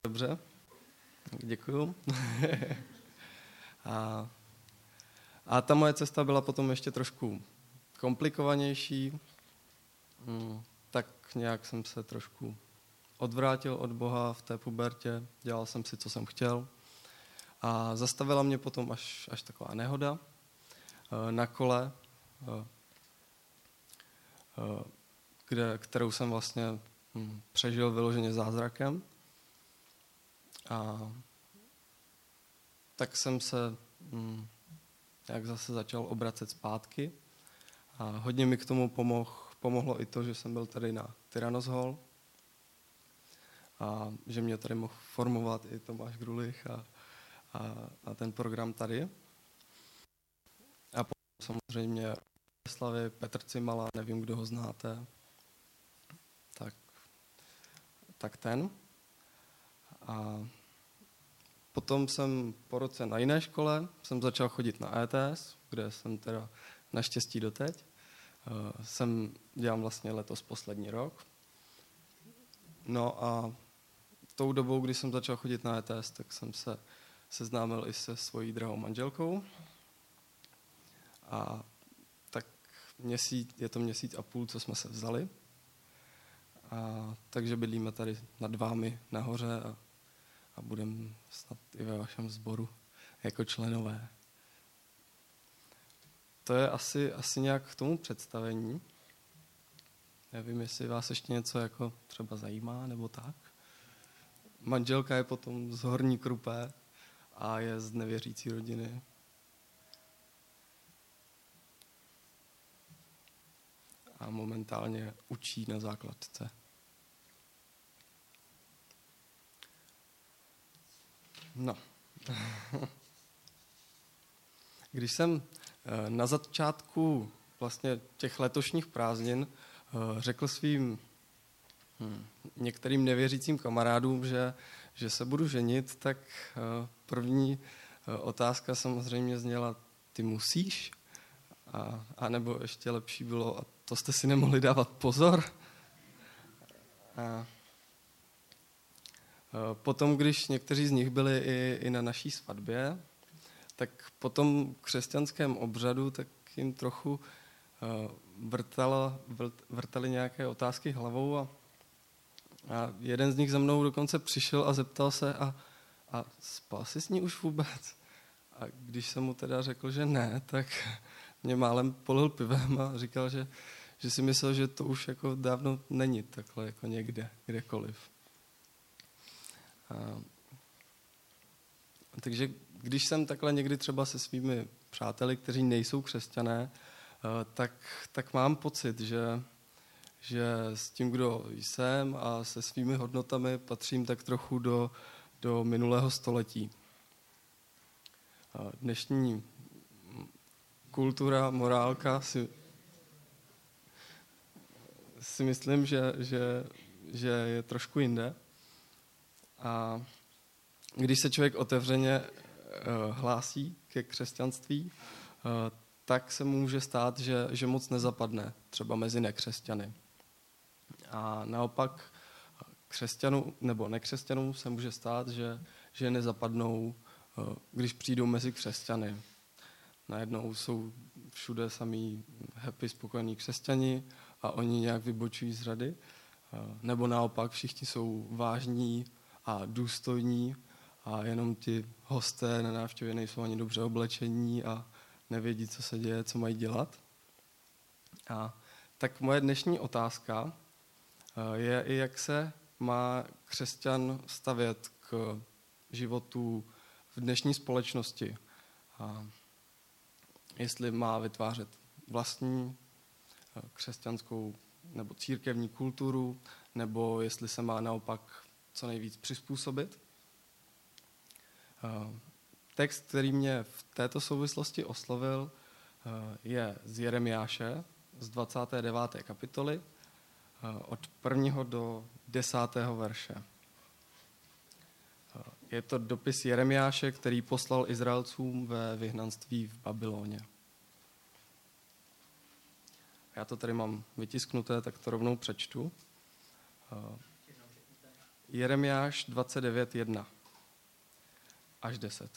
Dobře, děkuju. A ta moje cesta byla potom ještě trošku komplikovanější. Tak nějak jsem se trošku odvrátil od Boha v té pubertě, dělal jsem si, co jsem chtěl. A zastavila mě potom až taková nehoda na kole, kterou jsem vlastně přežil vyloženě zázrakem. A tak jsem se jak zase začal obracet zpátky. A hodně mi k tomu pomohlo i to, že jsem byl tady na Tyrannoshall a že mě tady mohl formovat i Tomáš Grulich a ten program tady. A potom samozřejmě Slavy, Petr Cimala, nevím, kdo ho znáte, tak ten. A potom jsem po roce na jiné škole jsem začal chodit na ETS, kde jsem teda naštěstí doteď. Dělám vlastně letos poslední rok. No a tou dobou, kdy jsem začal chodit na ETS, tak jsem se seznámil i se svojí drahou manželkou. A tak je to měsíc a půl, co jsme se vzali. Takže bydlíme tady nad vámi nahoře a budeme snad i ve vašem sboru jako členové. To je asi nějak k tomu představení. Nevím, jestli vás ještě něco jako třeba zajímá, nebo tak. Manželka je potom z Horní Krupé a je z nevěřící rodiny. A momentálně učí na základce. No. Když jsem na začátku vlastně těch letošních prázdnin řekl svým některým nevěřícím kamarádům, že se budu ženit, tak první otázka samozřejmě zněla, ty musíš? A nebo ještě lepší bylo, a to jste si nemohli dávat pozor? Potom, když někteří z nich byli i na naší svatbě, tak po tom křesťanském obřadu tak jim trochu vrtali nějaké otázky hlavou a jeden z nich za mnou dokonce přišel a zeptal se, a spal jsi s ní už vůbec? A když jsem mu teda řekl, že ne, tak mě málem polil pivem a říkal, že si myslel, že to už jako dávno není takhle jako někde, kdekoliv. Takže když jsem takhle někdy třeba se svými přáteli, kteří nejsou křesťané, tak mám pocit, že s tím, kdo jsem a se svými hodnotami patřím tak trochu do minulého století. Dnešní kultura, morálka si myslím, že je trošku jinde. A když se člověk otevřeně hlásí ke křesťanství, tak se může stát, že moc nezapadne třeba mezi nekřesťany. A naopak křesťanům nebo nekřesťanům se může stát, že nezapadnou, když přijdou mezi křesťany. Najednou jsou všude samý happy, spokojení křesťani a oni nějak vybočují z řady. Nebo naopak všichni jsou vážní a důstojní a jenom ti hosté na návštěvě nejsou ani dobře oblečení a nevědí, co se děje, co mají dělat. Tak moje dnešní otázka je i, jak se má křesťan stavět k životu v dnešní společnosti. Jestli má vytvářet vlastní křesťanskou nebo církevní kulturu, nebo jestli se má naopak co nejvíc přizpůsobit. Text, který mě v této souvislosti oslovil, je z Jeremiáše, z 29. kapitoly, od 1. do 10. verše. Je to dopis Jeremiáše, který poslal Izraelcům ve vyhnanství v Babyloně. Já to tady mám vytisknuté, tak to rovnou přečtu. Jeremiáš 29:1 až 10.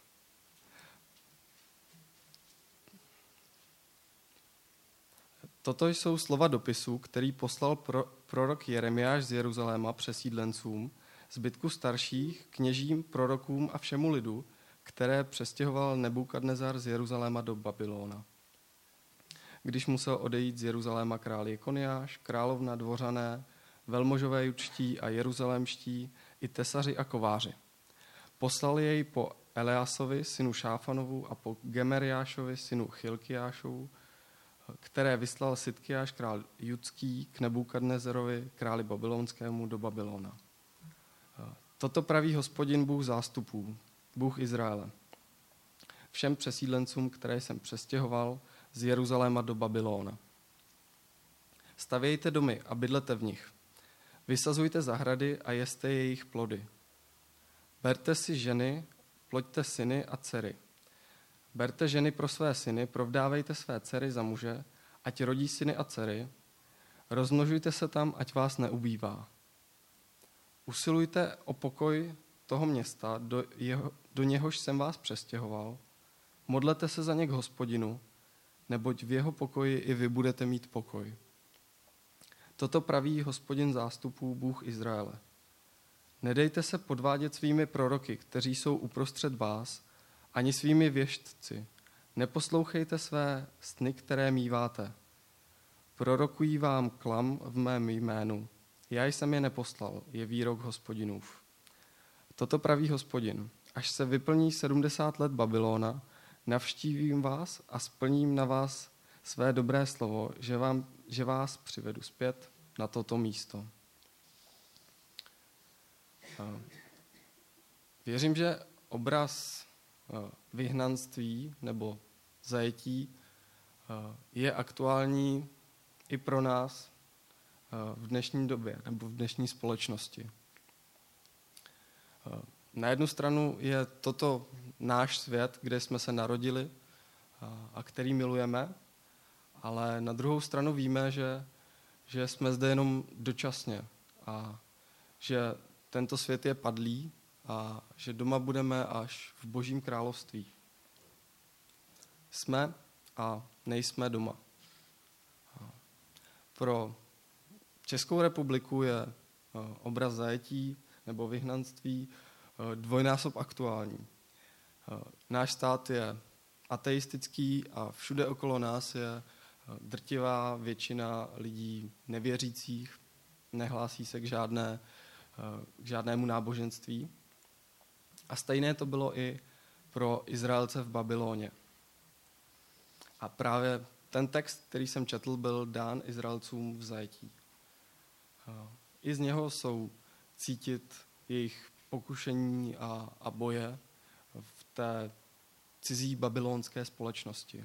Toto jsou slova dopisu, který poslal prorok Jeremiáš z Jeruzaléma přesídlencům, zbytku starších, kněžím, prorokům a všemu lidu, které přestěhoval Nebukadnezar z Jeruzaléma do Babylona. Když musel odejít z Jeruzaléma král Jekoniáš, královna, dvořané, velmožové judští a jeruzalémští, i tesaři a kováři. Poslal jej po Eleasovi, synu Šáfanovu, a po Gemeriášovi, synu Chilkiášovu, které vyslal Sidkiáš, král judský, k Nebukadnezarovi, králi babylonskému, do Babylona. Toto praví Hospodin, Bůh zástupů, Bůh Izraele. Všem přesídlencům, které jsem přestěhoval z Jeruzaléma do Babylona. Stavějte domy a bydlete v nich. Vysazujte zahrady a jeste jejich plody. Berte si ženy, ploďte syny a dcery. Berte ženy pro své syny, provdávejte své dcery za muže, ať rodí syny a dcery. Rozmnožujte se tam, ať vás neubývá. Usilujte o pokoj toho města, do něhož jsem vás přestěhoval. Modlete se za ně k Hospodinu, neboť v jeho pokoji i vy budete mít pokoj. Toto praví Hospodin zástupů, Bůh Izraele. Nedejte se podvádět svými proroky, kteří jsou uprostřed vás, ani svými věštci. Neposlouchejte své sny, které míváte. Prorokují vám klam v mém jménu. Já jsem je neposlal, je výrok Hospodinův. Toto praví Hospodin. Až se vyplní 70 let Babylona, navštívím vás a splním na vás své dobré slovo, že vás přivedu zpět na toto místo. Věřím, že obraz vyhnanství nebo zajetí je aktuální i pro nás v dnešní době nebo v dnešní společnosti. Na jednu stranu je toto náš svět, kde jsme se narodili a který milujeme, ale na druhou stranu víme, že jsme zde jenom dočasně a že tento svět je padlý a že doma budeme až v Božím království. Jsme a nejsme doma. Pro Českou republiku je obraz zajetí nebo vyhnanství dvojnásob aktuální. Náš stát je ateistický a všude okolo nás je drtivá většina lidí nevěřících, nehlásí se k žádnému náboženství. A stejné to bylo i pro Izraelce v Babyloně. A právě ten text, který jsem četl, byl dán Izraelcům v zajetí. I z něho jsou cítit jejich pokušení a boje v té cizí babylonské společnosti.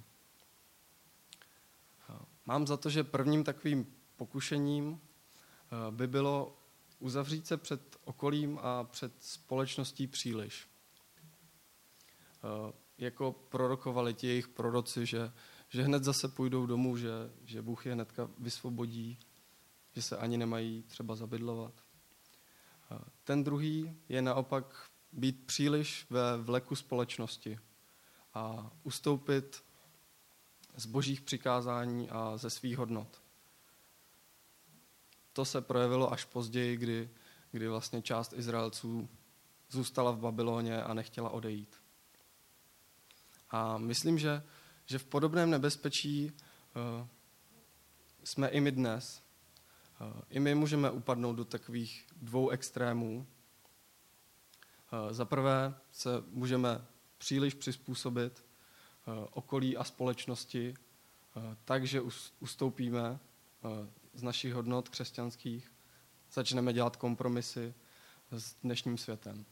Mám za to, že prvním takovým pokušením by bylo uzavřít se před okolím a před společností příliš. Jako prorokovali ti jejich proroci, že hned zase půjdou domů, že Bůh je hnedka vysvobodí, že se ani nemají třeba zabydlovat. Ten druhý je naopak být příliš ve vleku společnosti a ustoupit z božích přikázání a ze svých hodnot. To se projevilo až později, kdy vlastně část Izraelců zůstala v Babyloně a nechtěla odejít. A myslím, že v podobném nebezpečí jsme i my dnes. I my můžeme upadnout do takových dvou extrémů. Za prvé se můžeme příliš přizpůsobit okolí a společnosti, takže ustoupíme z našich hodnot křesťanských, začneme dělat kompromisy s dnešním světem.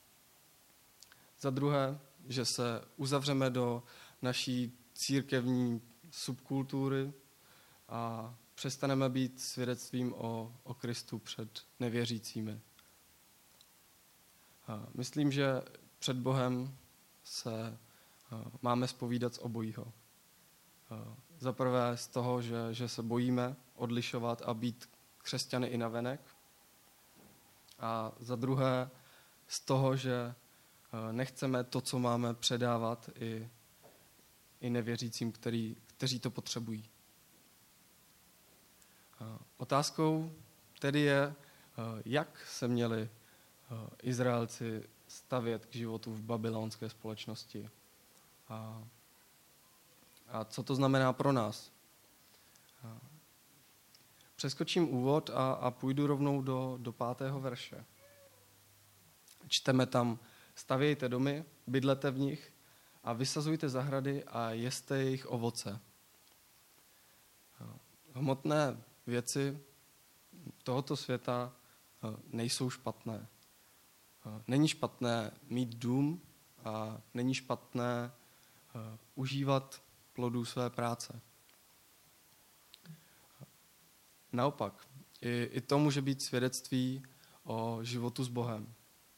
Za druhé, že se uzavřeme do naší církevní subkultury a přestaneme být svědectvím o Kristu před nevěřícími. Myslím, že před Bohem se máme zpovídat z obojího. Za prvé z toho, že se bojíme odlišovat a být křesťany i navenek. A za druhé z toho, že nechceme to, co máme, předávat i nevěřícím, kteří to potřebují. Otázkou tedy je, jak se měli Izraelci stavět k životu v babylonské společnosti. A co to znamená pro nás? Přeskočím úvod a půjdu rovnou do 5. verše. Čteme tam: stavějte domy, bydlete v nich a vysazujte zahrady a jeste jejich ovoce. Hmotné věci tohoto světa nejsou špatné. Není špatné mít dům a není špatné užívat plodů své práce. Naopak, i to může být svědectví o životu s Bohem.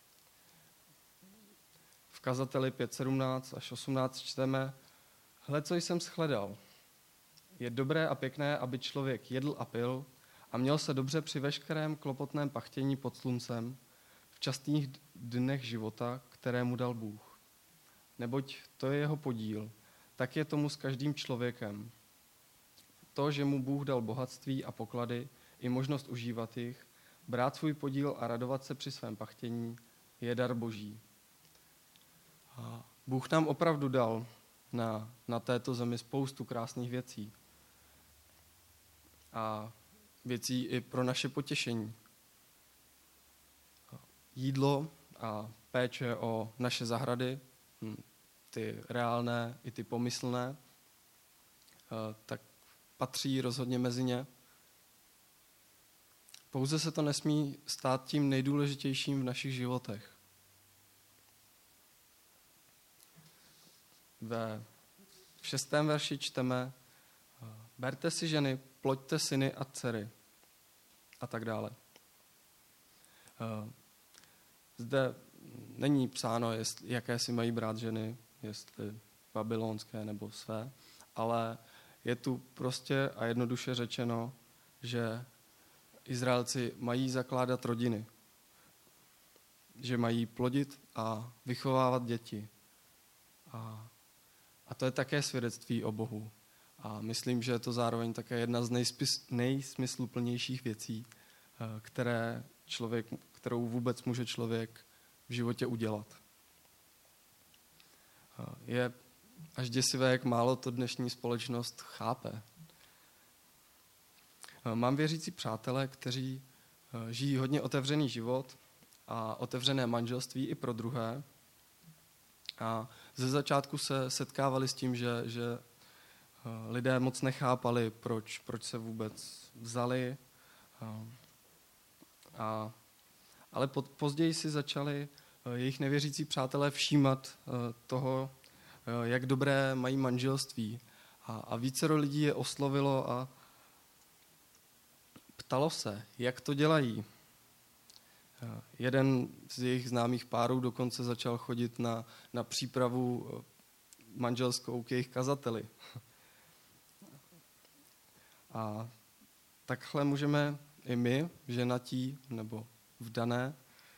V kazateli 5:17 až 18 čteme: hle, co jsem shledal. Je dobré a pěkné, aby člověk jedl a pil a měl se dobře při veškerém klopotném pachtění pod sluncem v častých dnech života, které mu dal Bůh. Neboť to je jeho podíl, tak je tomu s každým člověkem. To, že mu Bůh dal bohatství a poklady i možnost užívat jich, brát svůj podíl a radovat se při svém pachtění, je dar Boží. A Bůh nám opravdu dal na této zemi spoustu krásných věcí. A věcí i pro naše potěšení. Jídlo a péče o naše zahrady, ty reálné i ty pomyslné, tak patří rozhodně mezi ně. Pouze se to nesmí stát tím nejdůležitějším v našich životech. V 6. verši čteme: berte si ženy, ploďte syny a dcery a tak dále. Zde není psáno, jaké si mají brát ženy, jestli babylonské nebo své, ale je tu prostě a jednoduše řečeno, že Izraelci mají zakládat rodiny, že mají plodit a vychovávat děti. A to je také svědectví o Bohu. A myslím, že je to zároveň také jedna z nejsmysluplnějších věcí, kterou vůbec může člověk v životě udělat. Je až děsivé, jak málo to dnešní společnost chápe. Mám věřící přátele, kteří žijí hodně otevřený život a otevřené manželství i pro druhé. A ze začátku se setkávali s tím, že lidé moc nechápali, proč se vůbec vzali. Ale později si začali jejich nevěřící přátelé všímat toho, jak dobré mají manželství. A vícero lidí je oslovilo a ptalo se, jak to dělají. Jeden z jejich známých párů dokonce začal chodit na přípravu manželskou k jejich kazateli. A takhle můžeme i my, ženatí nebo vdané,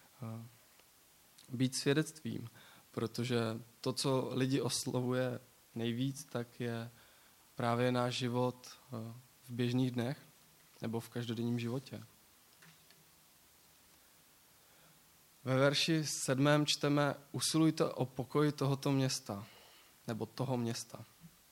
být svědectvím, protože to, co lidi oslovuje nejvíc, tak je právě náš život v běžných dnech nebo v každodenním životě. Ve verši 7. čteme: usilujte o pokoj tohoto města, nebo toho města.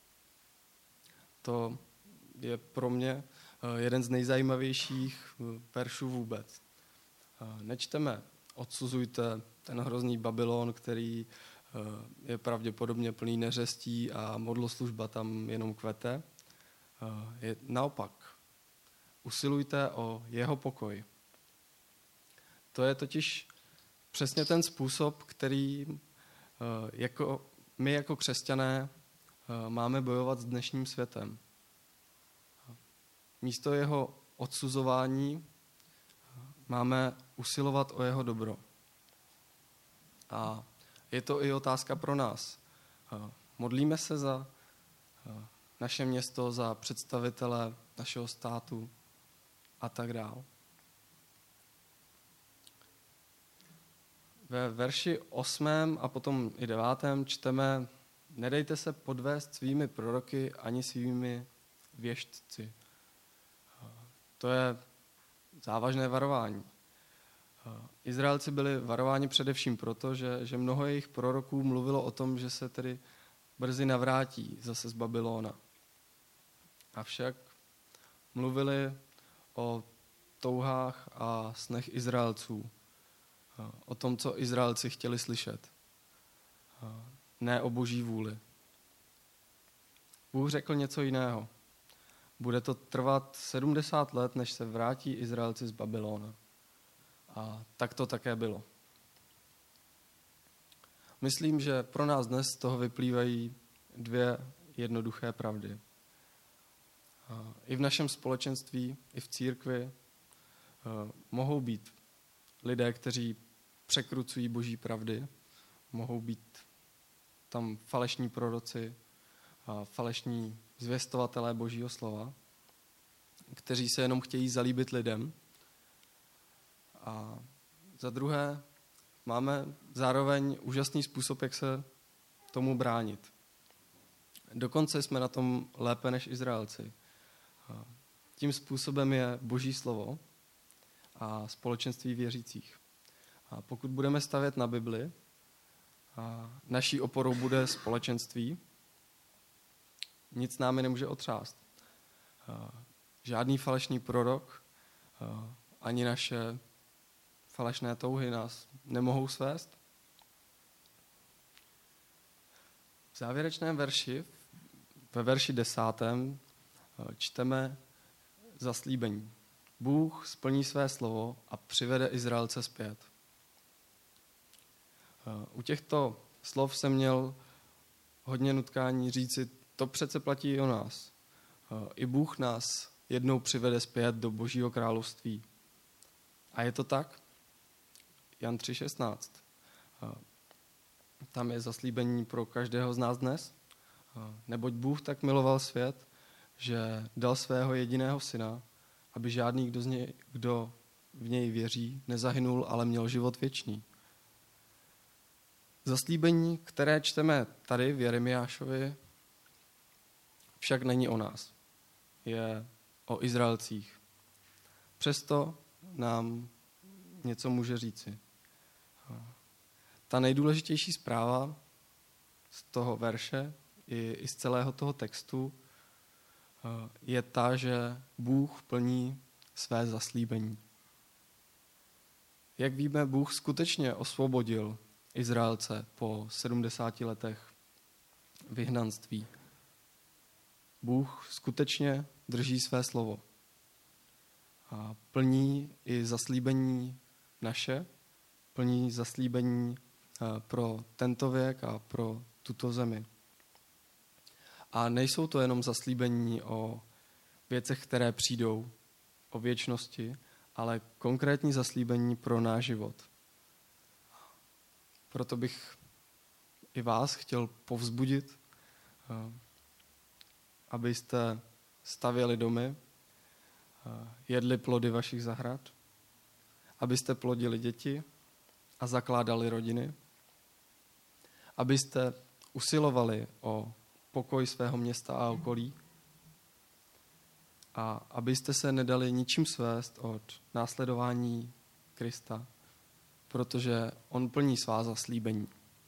To je pro mě jeden z nejzajímavějších veršů vůbec. Nečteme: odsuzujte ten hrozný Babylon, který je pravděpodobně plný neřestí a modloslužba tam jenom kvete. Naopak, usilujte o jeho pokoj. To je totiž přesně ten způsob, který my jako křesťané máme bojovat s dnešním světem. Místo jeho odsuzování máme usilovat o jeho dobro. A je to i otázka pro nás. Modlíme se za naše město, za představitele našeho státu a tak dále. Ve verši 8. a potom i 9. čteme: nedejte se podvést svými proroky ani svými věštci. To je závažné varování. Izraelci byli varováni především proto, že mnoho jejich proroků mluvilo o tom, že se tedy brzy navrátí zase z Babylona. Avšak mluvili o touhách a snech Izraelců, o tom, co Izraelci chtěli slyšet, ne o boží vůli. Bůh řekl něco jiného. Bude to trvat 70 let, než se vrátí Izraelci z Babylona. A tak to také bylo. Myslím, že pro nás dnes z toho vyplývají dvě jednoduché pravdy. I v našem společenství, i v církvi mohou být lidé, kteří překrucují boží pravdy, mohou být tam falešní proroci, falešní zvěstovatelé božího slova, kteří se jenom chtějí zalíbit lidem. A za druhé, máme zároveň úžasný způsob, jak se tomu bránit. Dokonce jsme na tom lépe než Izraelci. Tím způsobem je boží slovo a společenství věřících. A pokud budeme stavět na Bibli, naší oporou bude společenství, nic námi nemůže otřást. Žádný falešný prorok, ani naše falešné touhy nás nemohou svést. V závěrečném verši, ve verši 10. čteme zaslíbení. Bůh splní své slovo a přivede Izraelce zpět. U těchto slov jsem měl hodně nutkání říci, to přece platí i o nás. I Bůh nás jednou přivede zpět do Božího království. A je to tak? Jan 3,16. Tam je zaslíbení pro každého z nás dnes. Neboť Bůh tak miloval svět, že dal svého jediného syna, aby žádný, kdo v něj věří, nezahynul, ale měl život věčný. Zaslíbení, které čteme tady v Jeremiášovi, však není o nás. Je o Izraelcích. Přesto nám něco může říci. Ta nejdůležitější zpráva z toho verše i z celého toho textu je ta, že Bůh plní své zaslíbení. Jak víme, Bůh skutečně osvobodil Izraelce po 70 letech vyhnanství. Bůh skutečně drží své slovo a plní i zaslíbení naše, plní zaslíbení pro tento věk a pro tuto zemi. A nejsou to jenom zaslíbení o věcech, které přijdou, o věčnosti, ale konkrétní zaslíbení pro náš život. Proto bych i vás chtěl povzbudit, abyste stavěli domy, jedli plody vašich zahrad, abyste plodili děti a zakládali rodiny, abyste usilovali o pokoj svého města a okolí a abyste se nedali ničím svést od následování Krista, protože on plní svá zaslíbení.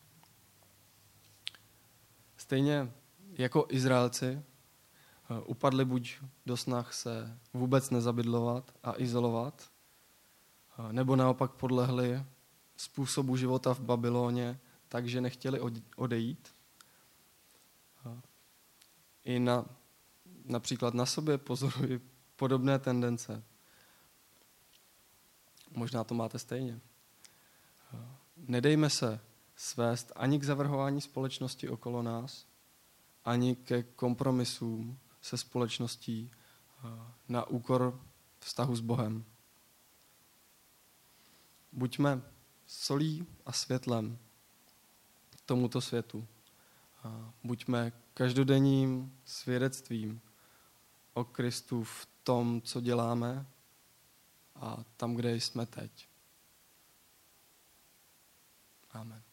Stejně jako Izraelci upadli buď do snah se vůbec nezabydlovat a izolovat, nebo naopak podlehli způsobu života v Babyloně, takže nechtěli odejít. I například na sobě pozoruji podobné tendence. Možná to máte stejně. Nedejme se svést ani k zavrhování společnosti okolo nás, ani ke kompromisům se společností na úkor vztahu s Bohem. Buďme solí a světlem tomuto světu. Buďme každodenním svědectvím o Kristu v tom, co děláme a tam, kde jsme teď. Amen.